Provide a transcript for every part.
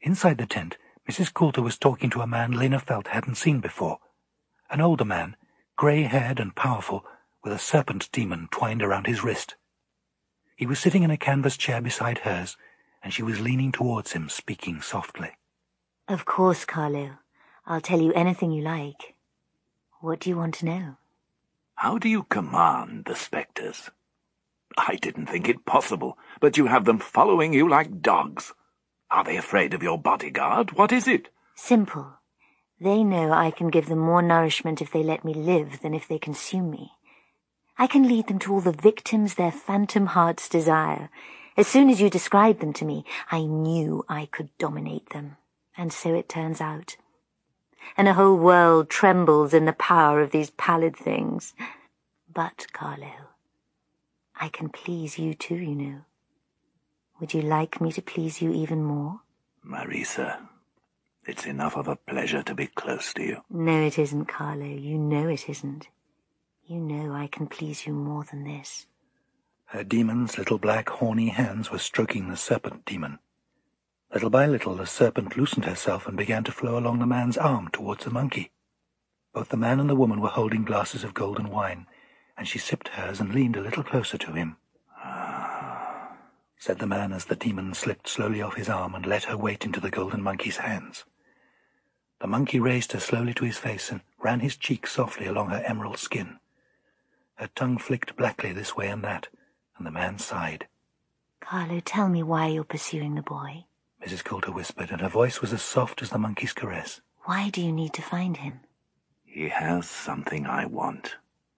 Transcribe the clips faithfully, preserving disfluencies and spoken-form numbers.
Inside the tent, Missus Coulter was talking to a man Lena Felt hadn't seen before. An older man, grey-haired and powerful, with a serpent demon twined around his wrist. He was sitting in a canvas chair beside hers, and she was leaning towards him, speaking softly. Of course, Carlo. I'll tell you anything you like. What do you want to know? How do you command the spectres? I didn't think it possible, but you have them following you like dogs. Are they afraid of your bodyguard? What is it? Simple. They know I can give them more nourishment if they let me live than if they consume me. I can lead them to all the victims their phantom hearts desire. As soon as you described them to me, I knew I could dominate them. And so it turns out. And a whole world trembles in the power of these pallid things. But, Carlo, I can please you too, you know. Would you like me to please you even more? Marisa, it's enough of a pleasure to be close to you. No, it isn't, Carlo. You know it isn't. You know I can please you more than this. Her demon's little black horny hands were stroking the serpent demon. Little by little the serpent loosened herself and began to flow along the man's arm towards the monkey. Both the man and the woman were holding glasses of golden wine, and she sipped hers and leaned a little closer to him. Ah, said the man as the demon slipped slowly off his arm and let her weight into the golden monkey's hands. The monkey raised her slowly to his face and ran his cheek softly along her emerald skin. Her tongue flicked blackly this way and that, and the man sighed. Carlo, tell me why you're pursuing the boy, Missus Coulter whispered, and her voice was as soft as the monkey's caress. Why do you need to find him? He has something I want.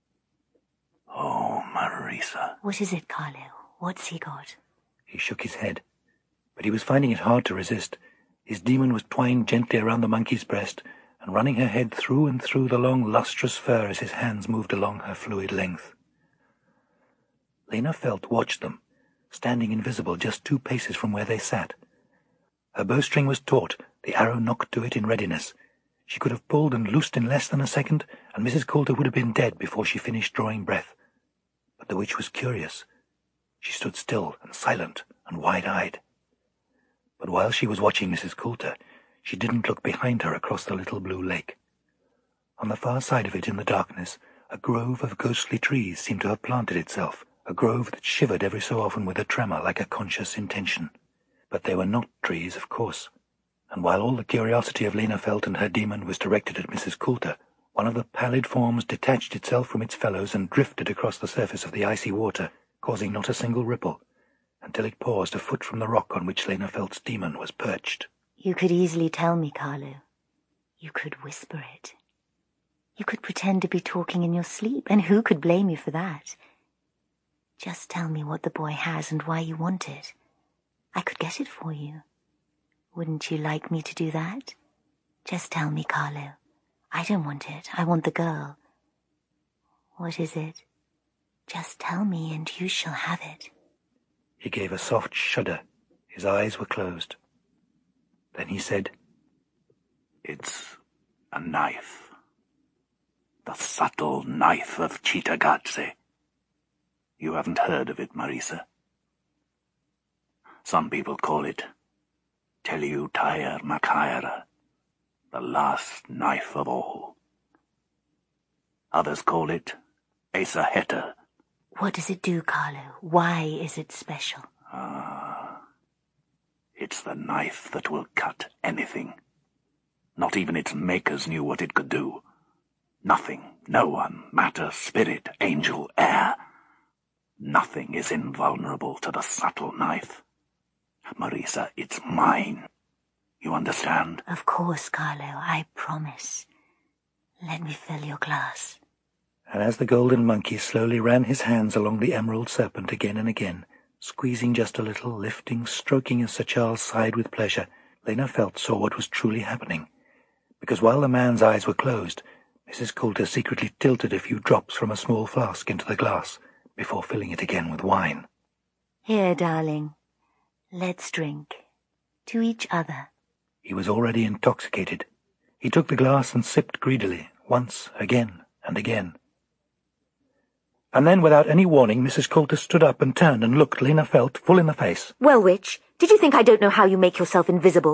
Oh, Marisa. What is it, Carlo? What's he got? He shook his head, but he was finding it hard to resist. His demon was twined gently around the monkey's breast and running her head through and through the long, lustrous fur as his hands moved along her fluid length. Lena Felt watched them, standing invisible just two paces from where they sat. Her bowstring was taut, the arrow nocked to it in readiness. She could have pulled and loosed in less than a second, and Missus Coulter would have been dead before she finished drawing breath. But the witch was curious. She stood still and silent and wide-eyed. But while she was watching Missus Coulter, she didn't look behind her across the little blue lake. On the far side of it in the darkness, a grove of ghostly trees seemed to have planted itself, a grove that shivered every so often with a tremor like a conscious intention. But they were not trees, of course, and while all the curiosity of Lena Felt and her demon was directed at Missus Coulter, one of the pallid forms detached itself from its fellows and drifted across the surface of the icy water, causing not a single ripple, until it paused a foot from the rock on which Lena Felt's demon was perched. You could easily tell me, Carlo. You could whisper it. You could pretend to be talking in your sleep, and who could blame you for that? Just tell me what the boy has and why you want it. I could get it for you. Wouldn't you like me to do that? Just tell me, Carlo. I don't want it. I want the girl. What is it? Just tell me and you shall have it. He gave a soft shudder. His eyes were closed. Then he said, It's a knife. The subtle knife of Cittàgazze. You haven't heard of it, Marisa. Some people call it Teliutair Macaira, the last knife of all. Others call it Asa Heter. What does it do, Carlo? Why is it special? Ah, it's the knife that will cut anything. Not even its makers knew what it could do. Nothing, no one, matter, spirit, angel, air. Nothing is invulnerable to the subtle knife. Marisa, it's mine. You understand? Of course, Carlo, I promise. Let me fill your glass. And as the golden monkey slowly ran his hands along the emerald serpent again and again, squeezing just a little, lifting, stroking as Sir Charles sighed with pleasure, Lena Felt saw what was truly happening. Because while the man's eyes were closed, Missus Coulter secretly tilted a few drops from a small flask into the glass, before filling it again with wine. Here, darling. Let's drink. To each other. He was already intoxicated. He took the glass and sipped greedily, once, again, and again. And then, without any warning, Missus Coulter stood up and turned and looked Lena Felt full in the face. Well, witch, did you think I don't know how you make yourself invisible?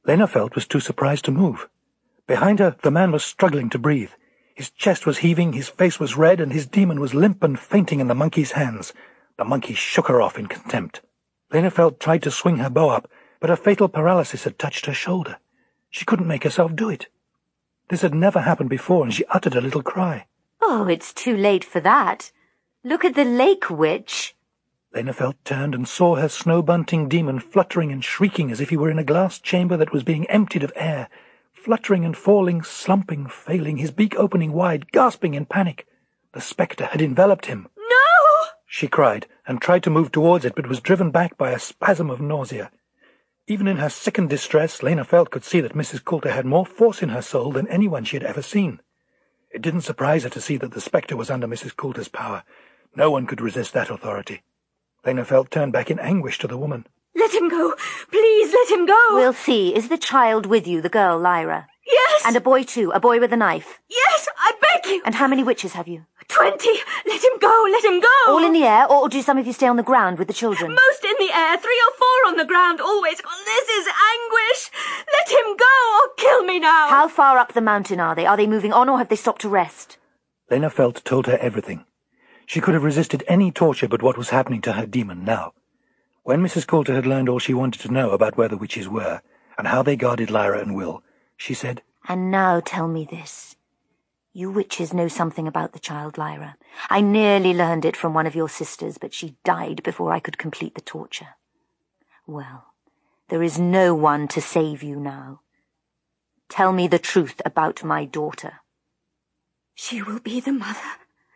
Lena Felt was too surprised to move. Behind her, the man was struggling to breathe. His chest was heaving, his face was red, and his demon was limp and fainting in the monkey's hands. The monkey shook her off in contempt. Lena Felt tried to swing her bow up, but a fatal paralysis had touched her shoulder. She couldn't make herself do it. This had never happened before, and she uttered a little cry. Oh, it's too late for that. Look at the lake witch. Lena Felt turned and saw her snow-bunting demon fluttering and shrieking as if he were in a glass chamber that was being emptied of air, fluttering and falling, slumping, failing, his beak opening wide, gasping in panic. The spectre had enveloped him. No! She cried, and tried to move towards it, but was driven back by a spasm of nausea. Even in her sickened distress, Lena Felt could see that Missus Coulter had more force in her soul than anyone she had ever seen. It didn't surprise her to see that the spectre was under Missus Coulter's power. No one could resist that authority. Lena Felt turned back in anguish to the woman. Let him go! Please let him go! We'll see. Is the child with you, the girl, Lyra? Yes! And a boy too, a boy with a knife? Yes, I beg you! And how many witches have you? Twenty! Let him go! Let him go! All in the air, or do some of you stay on the ground with the children? Most in the air, three or four on the ground, always. Oh, this is anguish! Let him go, or kill me now! How far up the mountain are they? Are they moving on, or have they stopped to rest? Lena Felt told her everything. She could have resisted any torture but what was happening to her demon now. When Missus Coulter had learned all she wanted to know about where the witches were, and how they guarded Lyra and Will, she said, And now tell me this. You witches know something about the child, Lyra. I nearly learned it from one of your sisters, but she died before I could complete the torture. Well, there is no one to save you now. Tell me the truth about my daughter. She will be the mother.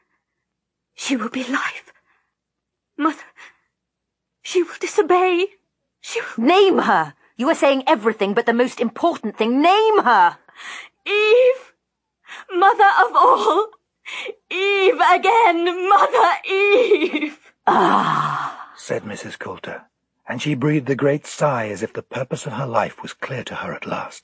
She will be life. Mother, she will disobey. She will... Name her! You are saying everything but the most important thing. Name her! Eve! Mother of all! Eve again! Mother Eve! Ah, said Missus Coulter, and she breathed a great sigh as if the purpose of her life was clear to her at last.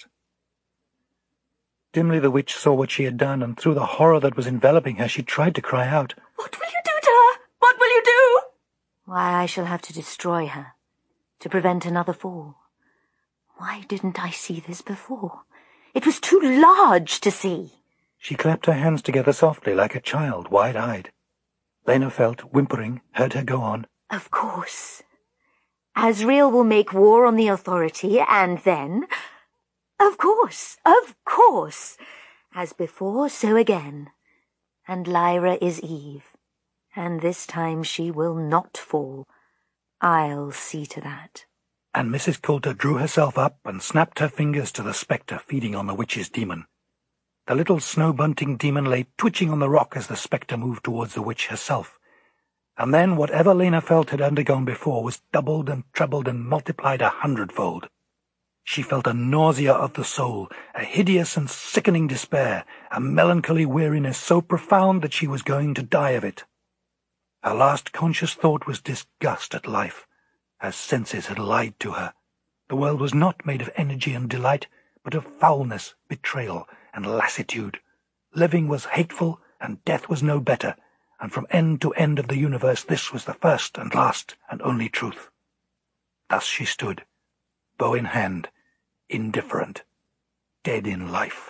Dimly the witch saw what she had done, and through the horror that was enveloping her she tried to cry out. What will you do to her? What will you do? Why, I shall have to destroy her, to prevent another fall. Why didn't I see this before? It was too large to see. She clapped her hands together softly like a child, wide-eyed. Lena Felt, whimpering, heard her go on. Of course. Asriel will make war on the authority, and then... Of course, of course. As before, so again. And Lyra is Eve. And this time she will not fall. I'll see to that. And Missus Coulter drew herself up and snapped her fingers to the spectre feeding on the witch's demon. The little snow-bunting demon lay twitching on the rock as the spectre moved towards the witch herself. And then whatever Lena Felt had undergone before was doubled and trebled and multiplied a hundredfold. She felt a nausea of the soul, a hideous and sickening despair, a melancholy weariness so profound that she was going to die of it. Her last conscious thought was disgust at life. Her senses had lied to her. The world was not made of energy and delight, but of foulness, betrayal, and lassitude. Living was hateful, and death was no better, and from end to end of the universe this was the first and last and only truth. Thus she stood, bow in hand, indifferent, dead in life.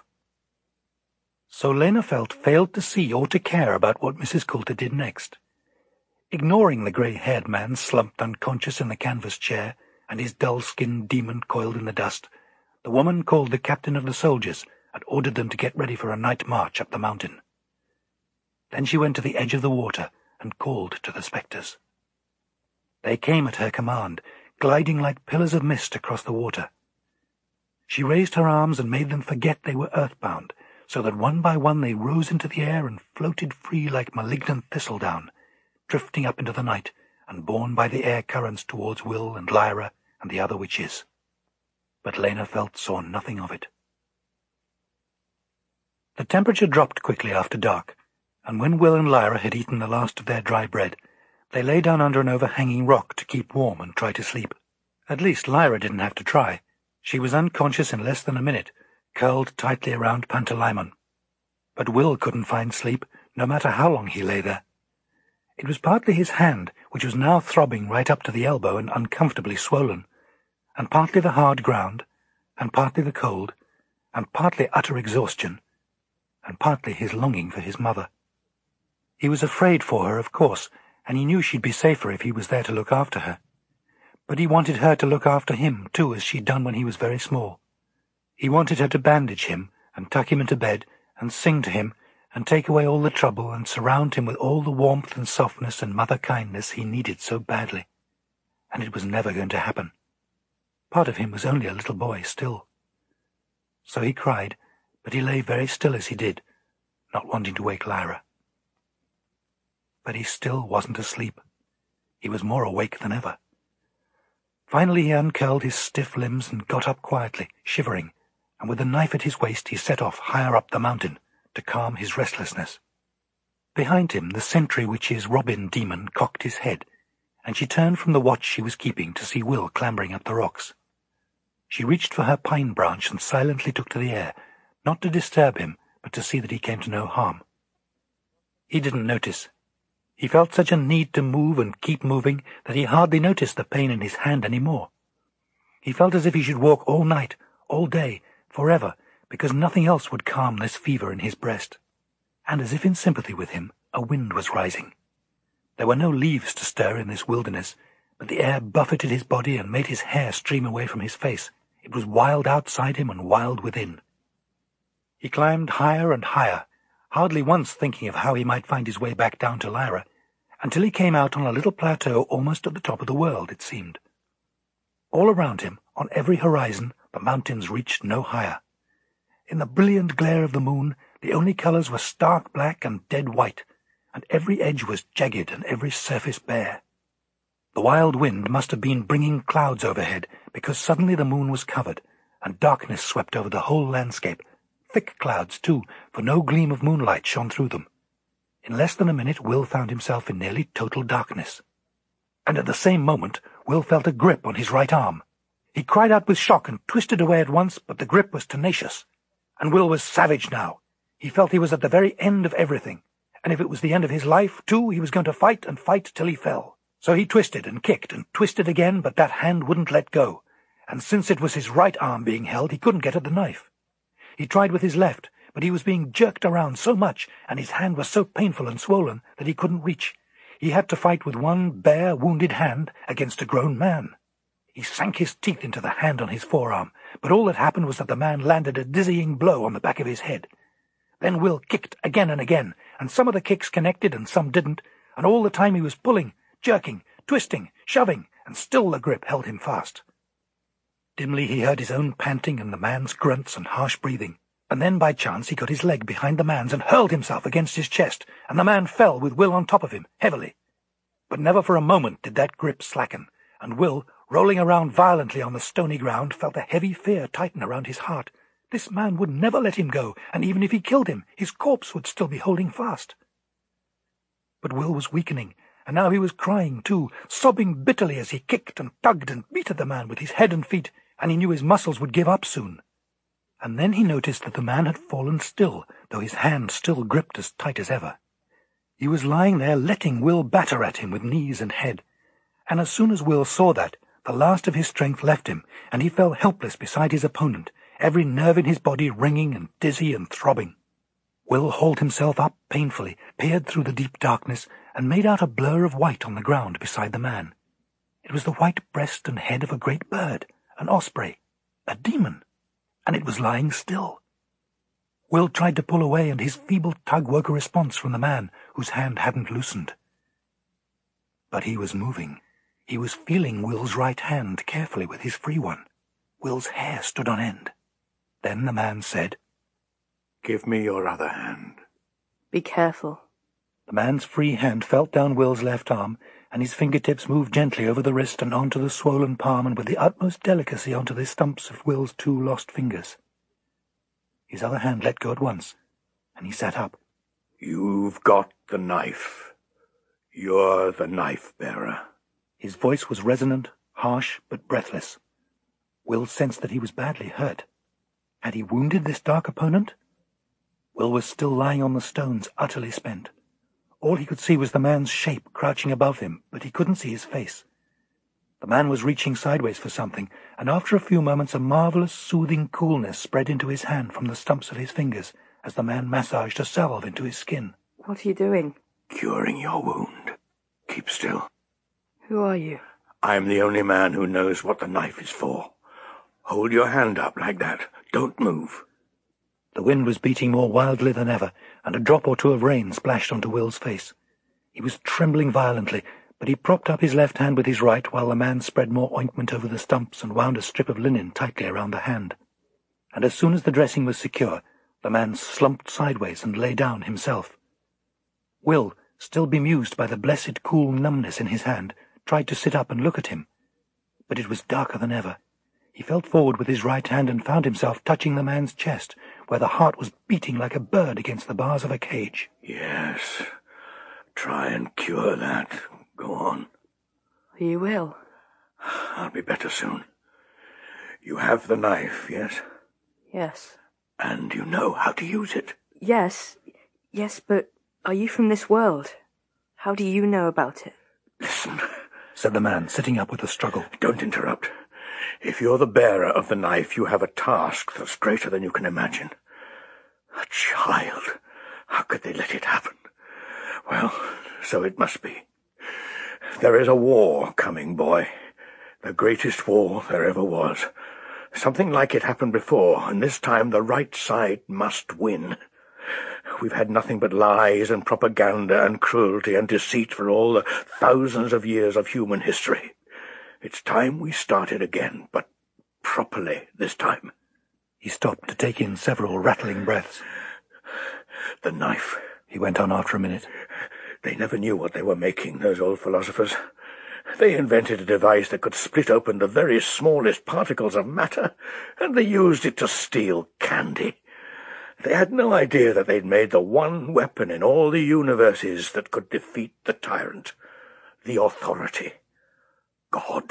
So Lena Felt failed to see or to care about what Missus Coulter did next. Ignoring the grey-haired man slumped unconscious in the canvas chair, and his dull-skinned demon coiled in the dust, the woman called the captain of the soldiers and ordered them to get ready for a night march up the mountain. Then she went to the edge of the water and called to the spectres. They came at her command, gliding like pillars of mist across the water. She raised her arms and made them forget they were earthbound, so that one by one they rose into the air and floated free like malignant thistledown, drifting up into the night and borne by the air currents towards Will and Lyra and the other witches. But Lena Felt saw nothing of it. The temperature dropped quickly after dark, and when Will and Lyra had eaten the last of their dry bread, they lay down under an overhanging rock to keep warm and try to sleep. At least Lyra didn't have to try. She was unconscious in less than a minute, curled tightly around Pantalaimon. But Will couldn't find sleep, no matter how long he lay there. It was partly his hand, which was now throbbing right up to the elbow and uncomfortably swollen, and partly the hard ground, and partly the cold, and partly utter exhaustion, and partly his longing for his mother. He was afraid for her, of course, and he knew she'd be safer if he was there to look after her. But he wanted her to look after him, too, as she'd done when he was very small. He wanted her to bandage him, and tuck him into bed, and sing to him, and take away all the trouble, and surround him with all the warmth and softness and mother-kindness he needed so badly. And it was never going to happen. Part of him was only a little boy still. So he cried, but he lay very still as he did, not wanting to wake Lyra. But he still wasn't asleep. He was more awake than ever. Finally he uncurled his stiff limbs and got up quietly, shivering, and with the knife at his waist he set off higher up the mountain to calm his restlessness. Behind him the sentry witch's Robin demon cocked his head, and she turned from the watch she was keeping to see Will clambering up the rocks. She reached for her pine branch and silently took to the air, not to disturb him, but to see that he came to no harm. He didn't notice. He felt such a need to move and keep moving that he hardly noticed the pain in his hand any more. He felt as if he should walk all night, all day, forever, because nothing else would calm this fever in his breast. And as if in sympathy with him, a wind was rising. There were no leaves to stir in this wilderness, but the air buffeted his body and made his hair stream away from his face. It was wild outside him and wild within. He climbed higher and higher, hardly once thinking of how he might find his way back down to Lyra, until he came out on a little plateau almost at the top of the world, it seemed. All around him, on every horizon, the mountains reached no higher. In the brilliant glare of the moon, the only colours were stark black and dead white, and every edge was jagged and every surface bare. The wild wind must have been bringing clouds overhead, because suddenly the moon was covered, and darkness swept over the whole landscape. Thick clouds, too, for no gleam of moonlight shone through them. In less than a minute Will found himself in nearly total darkness. And at the same moment Will felt a grip on his right arm. He cried out with shock and twisted away at once, but the grip was tenacious. And Will was savage now. He felt he was at the very end of everything, and if it was the end of his life, too, he was going to fight and fight till he fell. So he twisted and kicked and twisted again, but that hand wouldn't let go, and since it was his right arm being held, he couldn't get at the knife. He tried with his left, but he was being jerked around so much, and his hand was so painful and swollen that he couldn't reach. He had to fight with one bare, wounded hand against a grown man. He sank his teeth into the hand on his forearm, but all that happened was that the man landed a dizzying blow on the back of his head. Then Will kicked again and again, and some of the kicks connected and some didn't, and all the time he was pulling, jerking, twisting, shoving, and still the grip held him fast. Dimly he heard his own panting and the man's grunts and harsh breathing, and then by chance he got his leg behind the man's and hurled himself against his chest, and the man fell with Will on top of him, heavily. But never for a moment did that grip slacken, and Will, rolling around violently on the stony ground, felt a heavy fear tighten around his heart. This man would never let him go, and even if he killed him, his corpse would still be holding fast. But Will was weakening, and now he was crying too, sobbing bitterly as he kicked and tugged and beat at the man with his head and feet, and he knew his muscles would give up soon. And then he noticed that the man had fallen still, though his hand still gripped as tight as ever. He was lying there letting Will batter at him with knees and head, and as soon as Will saw that, the last of his strength left him, and he fell helpless beside his opponent, every nerve in his body ringing and dizzy and throbbing. Will hauled himself up painfully, peered through the deep darkness, and made out a blur of white on the ground beside the man. It was the white breast and head of a great bird, an osprey, a demon, and it was lying still. Will tried to pull away, and his feeble tug woke a response from the man, whose hand hadn't loosened. But he was moving. He was feeling Will's right hand carefully with his free one. Will's hair stood on end. Then the man said, "Give me your other hand." Be careful. The man's free hand felt down Will's left arm, and his fingertips moved gently over the wrist and onto the swollen palm, and with the utmost delicacy onto the stumps of Will's two lost fingers. His other hand let go at once, and he sat up. "You've got the knife. You're the knife-bearer." His voice was resonant, harsh, but breathless. Will sensed that he was badly hurt. Had he wounded this dark opponent? Will was still lying on the stones, utterly spent. All he could see was the man's shape crouching above him, but he couldn't see his face. The man was reaching sideways for something, and after a few moments a marvellous soothing coolness spread into his hand from the stumps of his fingers as the man massaged a salve into his skin. What are you doing? Curing your wound. Keep still. Who are you? I am the only man who knows what the knife is for. Hold your hand up like that. Don't move. The wind was beating more wildly than ever, and a drop or two of rain splashed onto Will's face. He was trembling violently, but he propped up his left hand with his right while the man spread more ointment over the stumps and wound a strip of linen tightly around the hand. And as soon as the dressing was secure, the man slumped sideways and lay down himself. Will, still bemused by the blessed cool numbness in his hand, tried to sit up and look at him. But it was darker than ever. He felt forward with his right hand and found himself touching the man's chest, where the heart was beating like a bird against the bars of a cage. Yes. Try and cure that. Go on. You will. I'll be better soon. You have the knife, yes? Yes. And you know how to use it? Yes. Yes, but are you from this world? How do you know about it? Listen, said the man, sitting up with a struggle. Don't interrupt. If you're the bearer of the knife, you have a task that's greater than you can imagine. A child. How could they let it happen? Well, so it must be. There is a war coming, boy. The greatest war there ever was. Something like it happened before, and this time the right side must win. We've had nothing but lies and propaganda and cruelty and deceit for all the thousands of years of human history. It's time we started again, but properly this time. He stopped to take in several rattling breaths. The knife, he went on after a minute. They never knew what they were making, those old philosophers. They invented a device that could split open the very smallest particles of matter, and they used it to steal candy. They had no idea that they'd made the one weapon in all the universes that could defeat the tyrant, the authority, God.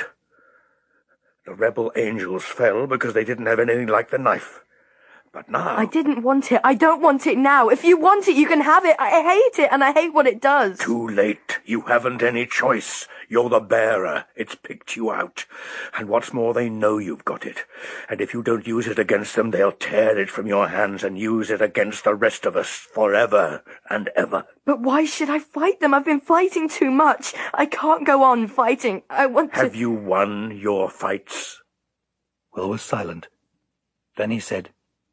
The rebel angels fell because they didn't have anything like the knife. But now... I didn't want it. I don't want it now. If you want it, you can have it. I hate it, and I hate what it does. Too late. You haven't any choice. You're the bearer. It's picked you out. And what's more, they know you've got it. And if you don't use it against them, they'll tear it from your hands and use it against the rest of us forever and ever. But why should I fight them? I've been fighting too much. I can't go on fighting. I want to... Have you won your fights? Will was silent. Then he said,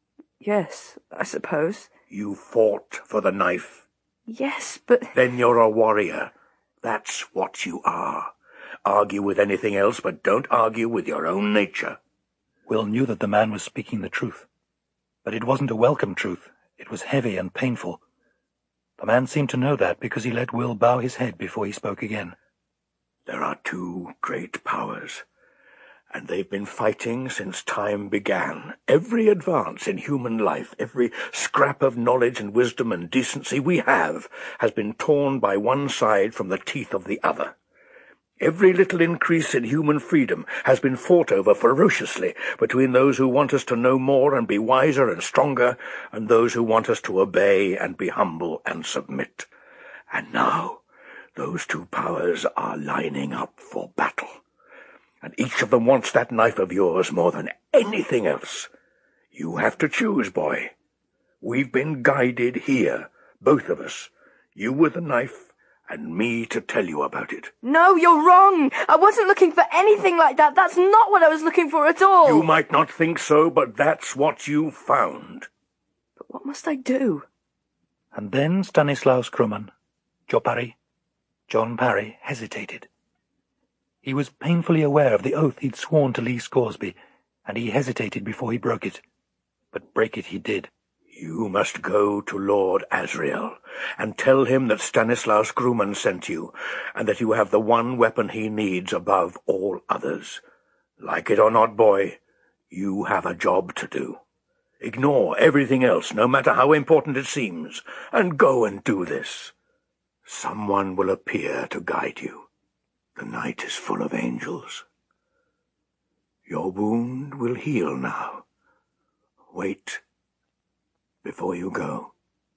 Yes, I suppose. You fought for the knife. Yes, but... Then you're a warrior. That's what you are. Argue with anything else, but don't argue with your own nature. Will knew that the man was speaking the truth. But it wasn't a welcome truth. It was heavy and painful. The man seemed to know that because he let Will bow his head before he spoke again. There are two great powers, and they've been fighting since time began. Every advance in human life, every scrap of knowledge and wisdom and decency we have, has been torn by one side from the teeth of the other. Every little increase in human freedom has been fought over ferociously between those who want us to know more and be wiser and stronger, and those who want us to obey and be humble and submit. And now, those two powers are lining up for battle. And each of them wants that knife of yours more than anything else. You have to choose, boy. We've been guided here, both of us. You with the knife, and me to tell you about it. No, you're wrong. I wasn't looking for anything like that. That's not what I was looking for at all. You might not think so, but that's what you found. But what must I do? And then Stanislaus Krumman, Joe Parry, John Parry, hesitated. He was painfully aware of the oath he'd sworn to Lee Scoresby, and he hesitated before he broke it. But break it he did. You must go to Lord Asriel, and tell him that Stanislaus Krumman sent you, and that you have the one weapon he needs above all others. Like it or not, boy, you have a job to do. Ignore everything else, no matter how important it seems, and go and do this. Someone will appear to guide you. The night is full of angels. Your wound will heal now. Wait before you go.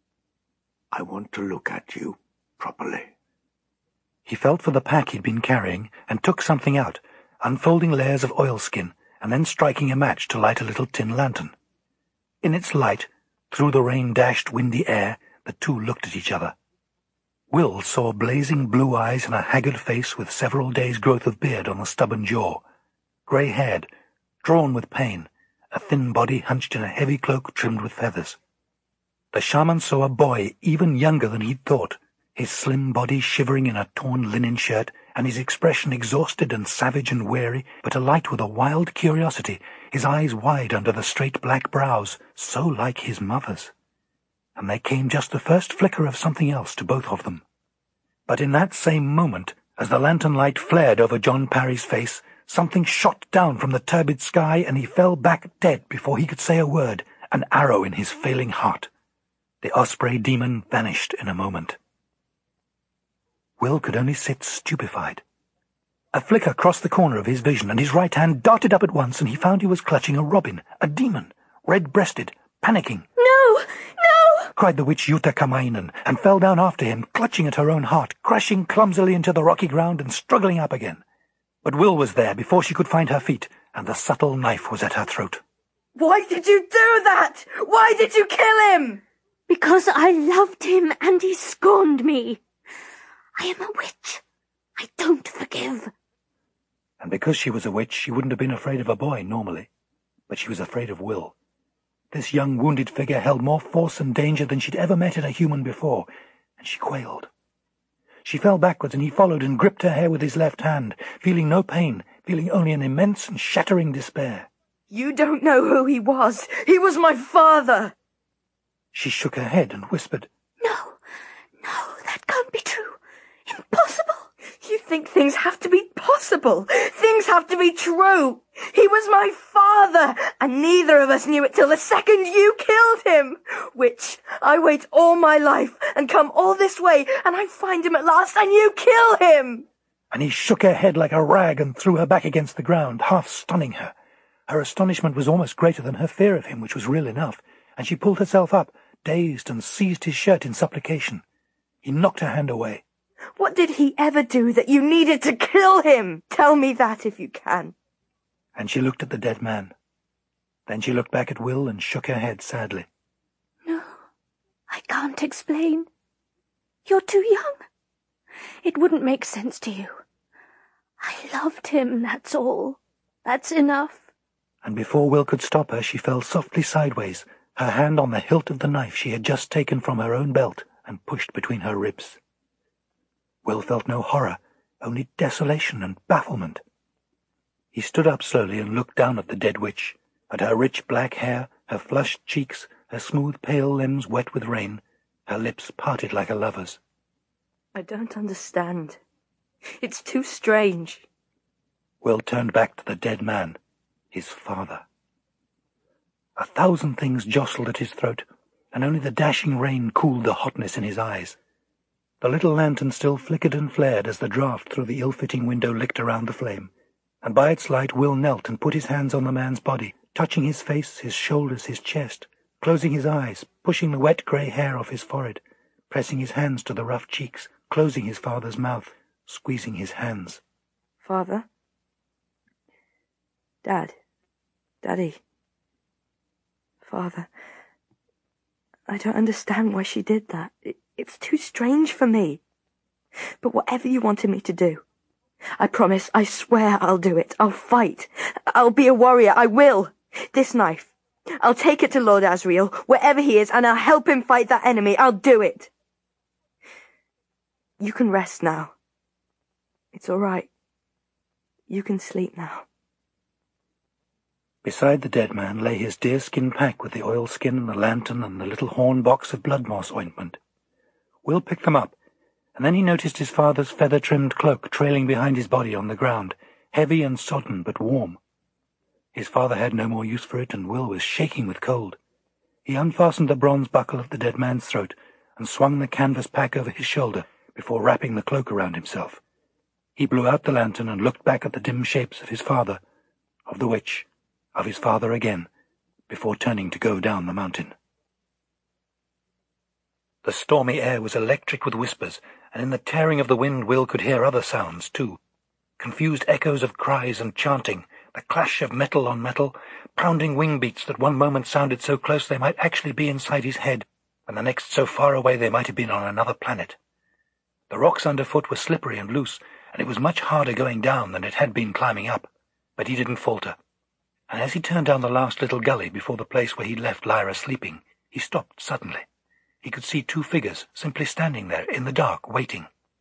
I want to look at you properly. He felt for the pack he'd been carrying and took something out, unfolding layers of oilskin, and then striking a match to light a little tin lantern. In its light, through the rain-dashed windy air, the two looked at each other. Will saw blazing blue eyes and a haggard face with several days' growth of beard on the stubborn jaw, grey-haired, drawn with pain, a thin body hunched in a heavy cloak trimmed with feathers. The shaman saw a boy even younger than he'd thought, his slim body shivering in a torn linen shirt, and his expression exhausted and savage and weary, but alight with a wild curiosity, his eyes wide under the straight black brows, so like his mother's. And there came just the first flicker of something else to both of them. But in that same moment, as the lantern light flared over John Parry's face, something shot down from the turbid sky, and he fell back dead before he could say a word, an arrow in his failing heart. The osprey demon vanished in a moment. Will could only sit stupefied. A flicker crossed the corner of his vision, and his right hand darted up at once, and he found he was clutching a robin, a demon, red-breasted, panicking. No! No! Cried the witch Yutakamainen, and fell down after him, clutching at her own heart, crashing clumsily into the rocky ground and struggling up again. But Will was there before she could find her feet, and the subtle knife was at her throat. Why did you do that? Why did you kill him? Because I loved him and he scorned me. I am a witch. I don't forgive. And because she was a witch, she wouldn't have been afraid of a boy normally. But she was afraid of Will. This young wounded figure held more force and danger than she'd ever met in a human before, and she quailed. She fell backwards, and he followed and gripped her hair with his left hand, feeling no pain, feeling only an immense and shattering despair. You don't know who he was. He was my father. She shook her head and whispered, No, no, that can't be true. Impossible. You think things have to be possible. Things have to be true. He was my father, and neither of us knew it till the second you killed him. Which, I wait all my life and come all this way, and I find him at last, and you kill him. And he shook her head like a rag and threw her back against the ground, half stunning her. Her astonishment was almost greater than her fear of him, which was real enough, and she pulled herself up, dazed, and seized his shirt in supplication. He knocked her hand away. What did he ever do that you needed to kill him? Tell me that if you can. And she looked at the dead man. Then she looked back at Will and shook her head sadly. No, I can't explain. You're too young. It wouldn't make sense to you. I loved him, that's all. That's enough. And before Will could stop her, she fell softly sideways, her hand on the hilt of the knife she had just taken from her own belt and pushed between her ribs. Will felt no horror, only desolation and bafflement. He stood up slowly and looked down at the dead witch, at her rich black hair, her flushed cheeks, her smooth pale limbs wet with rain, her lips parted like a lover's. I don't understand. It's too strange. Will turned back to the dead man, his father. A thousand things jostled at his throat, and only the dashing rain cooled the hotness in his eyes. The little lantern still flickered and flared as the draught through the ill-fitting window licked around the flame, and by its light Will knelt and put his hands on the man's body, touching his face, his shoulders, his chest, closing his eyes, pushing the wet grey hair off his forehead, pressing his hands to the rough cheeks, closing his father's mouth, squeezing his hands. Father? Dad? Daddy? Father? I don't understand why she did that. It, it's too strange for me. But whatever you wanted me to do, I promise, I swear I'll do it. I'll fight. I'll be a warrior. I will. This knife, I'll take it to Lord Asriel, wherever he is, and I'll help him fight that enemy. I'll do it. You can rest now. It's all right. You can sleep now. Beside the dead man lay his deerskin pack with the oilskin and the lantern and the little horn box of blood moss ointment. Will picked them up, and then he noticed his father's feather-trimmed cloak trailing behind his body on the ground, heavy and sodden but warm. His father had no more use for it, and Will was shaking with cold. He unfastened the bronze buckle at the dead man's throat and swung the canvas pack over his shoulder before wrapping the cloak around himself. He blew out the lantern and looked back at the dim shapes of his father, of the witch, of his father again, before turning to go down the mountain. The stormy air was electric with whispers, and in the tearing of the wind Will could hear other sounds, too. confused echoes of cries and chanting, the clash of metal on metal, pounding wing beats that one moment sounded so close they might actually be inside his head, and the next so far away they might have been on another planet. The rocks underfoot were slippery and loose, and it was much harder going down than it had been climbing up, but he didn't falter. And as he turned down the last little gully before the place where he'd left Lyra sleeping, he stopped suddenly. He could see two figures simply standing there in the dark, waiting.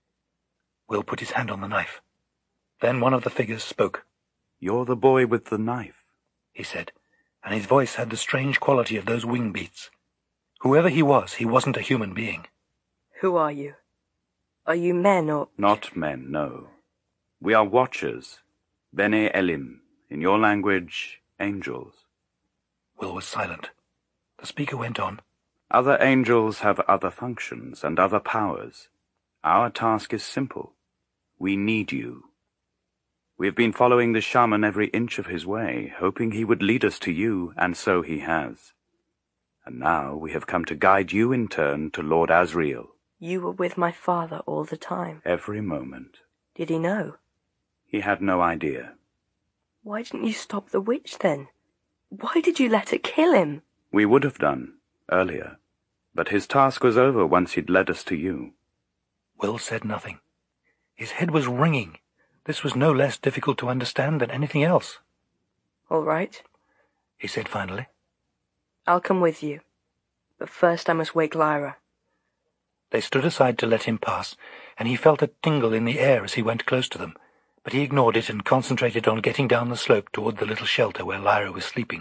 Will put his hand on the knife. Then one of the figures spoke. "You're the boy with the knife," he said, and his voice had the strange quality of those wing beats. Whoever he was, he wasn't a human being. Who are you? Are you men or... Not men, no. We are watchers. Bene Elim. In your language, angels. Will was silent. The speaker went on. Other angels have other functions and other powers. Our task is simple. We need you. We have been following the shaman every inch of his way, hoping he would lead us to you, and so he has. And now we have come to guide you in turn to Lord Asriel. You were with my father all the time. Every moment. Did he know? He had no idea. Why didn't you stop the witch then? Why did you let her kill him? We would have done, earlier. But his task was over once he'd led us to you. Will said nothing. His head was ringing. This was no less difficult to understand than anything else. All right, he said finally. I'll come with you. But first I must wake Lyra. They stood aside to let him pass, and he felt a tingle in the air as he went close to them, but he ignored it and concentrated on getting down the slope toward the little shelter where Lyra was sleeping.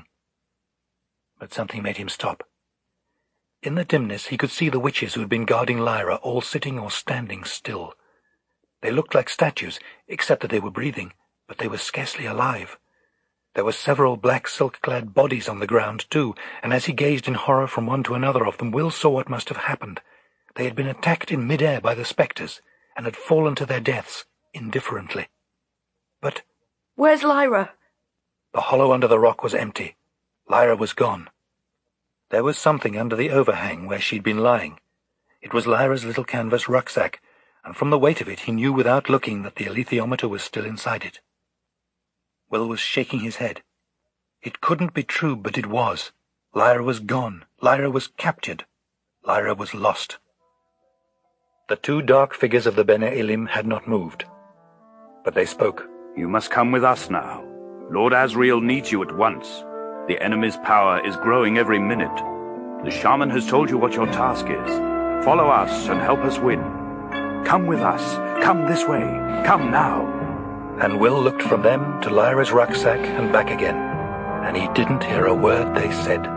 But something made him stop. In the dimness he could see the witches who had been guarding Lyra all sitting or standing still. They looked like statues, except that they were breathing, but they were scarcely alive. There were several black silk-clad bodies on the ground, too, and as he gazed in horror from one to another of them, Will saw what must have happened. They had been attacked in mid-air by the spectres, and had fallen to their deaths indifferently. But... Where's Lyra? The hollow under the rock was empty. Lyra was gone. There was something under the overhang where she'd been lying. It was Lyra's little canvas rucksack, and from the weight of it he knew without looking that the alethiometer was still inside it. Will was shaking his head. It couldn't be true, but it was. Lyra was gone. Lyra was captured. Lyra was lost. The two dark figures of the Bene Elim had not moved, but they spoke. You must come with us now. Lord Asriel needs you at once. The enemy's power is growing every minute. The shaman has told you what your task is. Follow us and help us win. Come with us. Come this way. Come now. And Will looked from them to Lyra's rucksack and back again, and he didn't hear a word they said.